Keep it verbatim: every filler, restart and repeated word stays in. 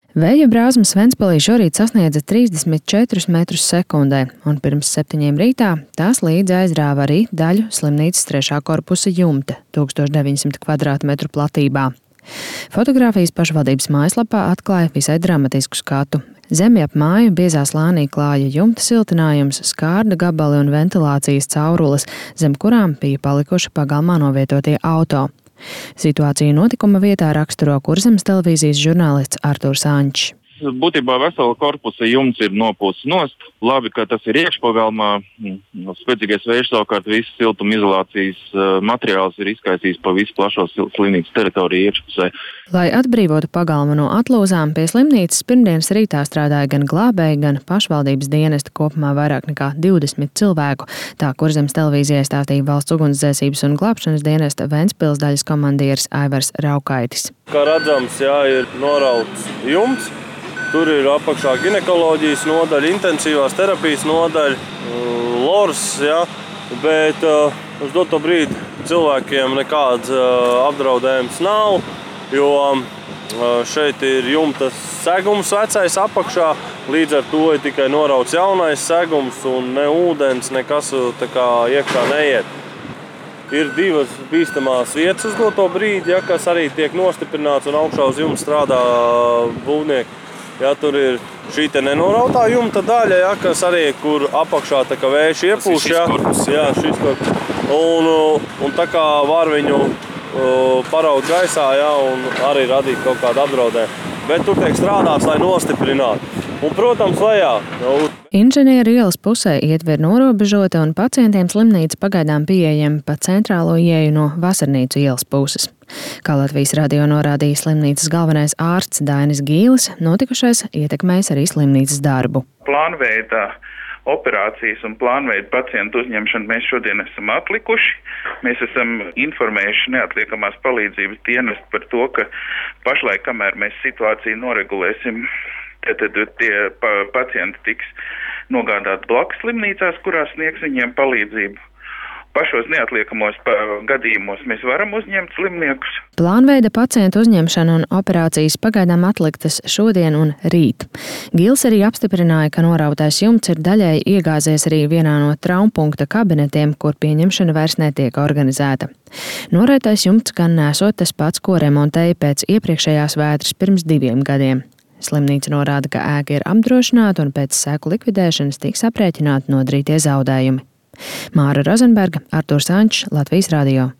Vēja brāzmas Ventspilī šorīt sasniedza trīsdesmit četrus metrus sekundē, un pirms septiņiem rītā tās līdzi aizrāva arī daļu slimnīcas trešā korpusa jumta tūkstoš deviņsimt kvadrātmetru platībā. Fotogrāfijas pašvaldības mājaslapā atklāja visai dramatisku skatu. Zemi ap māju biezā slānī klāja jumta siltinājums, skārda gabali un ventilācijas caurules, zem kurām bija palikuši pagalmā novietotie auto. Situāciju notikuma vietā raksturo Kurzemes televīzijas žurnālists Artūrs Ančs. Būtībā vesela korpusa jumts ir nopūsts nost. Labi, ka tas ir iekšpagalmā. Spēcīgais vējš savukārt visu siltumizolācijas materiālus ir izkaisījis pa visu plašo slimnīcas teritoriju iekšpusē. Lai atbrīvotu pagalmu no atlūzām, pie slimnīcas pirmdienas rītā strādāja gan glābēji, gan pašvaldības dienesti, kopumā vairāk nekā divdesmit cilvēku. Tā Kurzemes televīzijai stāstīja valsts ugunsdzēsības un glābšanas dienesta Ventspils daļas komandieris Aivars Raukaitis. Kā redzams, jā, ir norauts jumts. Tur ir apakšā ginekoloģijas nodaļa, intensīvās terapijas nodaļa, lors, jā, bet uh, uz doto brīdi cilvēkiem nekāds uh, apdraudējums nav, jo uh, šeit ir jumta segums vecais apakšā, līdz ar to ir tikai norauts jaunais segums un ne ūdens, nekas tā kā iekšā neiet. Ir divas bīstamās vietas uz doto brīdi, ja, kas arī tiek nostiprināts un augšā uz jumta strādā būvnieki. Ja, tur ir šī te nenorautā jumta daļa, ja, kas arī, kur apakšā tā kā vējš iepūš. Ja, jā, šis korpus. Un, un tā kā var viņu uh, paraut gaisā, ja, un arī radīt kaut kādu apdraudējumu. Bet tur tiek strādāts, lai nostiprinātu. Un, protams, lejā. Inženieru ielas pusē ietver norobežota un pacientiem slimnīca pagaidām pieejama pa centrālo ieeju no Vasarnīcu ielas puses. Kā Latvijas radio norādīja slimnīcas galvenais ārsts Dainis Gīlis, notikušais ietekmējis arī slimnīcas darbu. Plānveida operācijas un plānveida pacientu uzņemšanu mēs šodien esam atlikuši. Mēs esam informējuši neatliekamās palīdzības dienestu par to, ka pašlaik, kamēr mēs situāciju noregulēsim, tad tie pacienti tiks nogādāti blakus slimnīcās, kurās sniegs viņiem palīdzību. Pašos neatliekamos gadījumos mēs varam uzņemt slimniekus. Plānveida pacientu uzņemšana un operācijas pagaidām atliktas šodien un rīt. Gils arī apstiprināja, ka norautais jumts ir daļēji iegāzies arī vienā no traumpunkta kabinetiem, kur pieņemšana vairs netiek organizēta. Norautais jumts gan nesot tas pats, ko remontēja pēc iepriekšējās vētras pirms diviem gadiem. Slimnīca norāda, ka ēka ir apdrošināta un pēc seku likvidēšanas tiks aprēķināti nodarītie zaudējumi. Māra Rozenberga, Artūrs Ančs, Latvijas radio.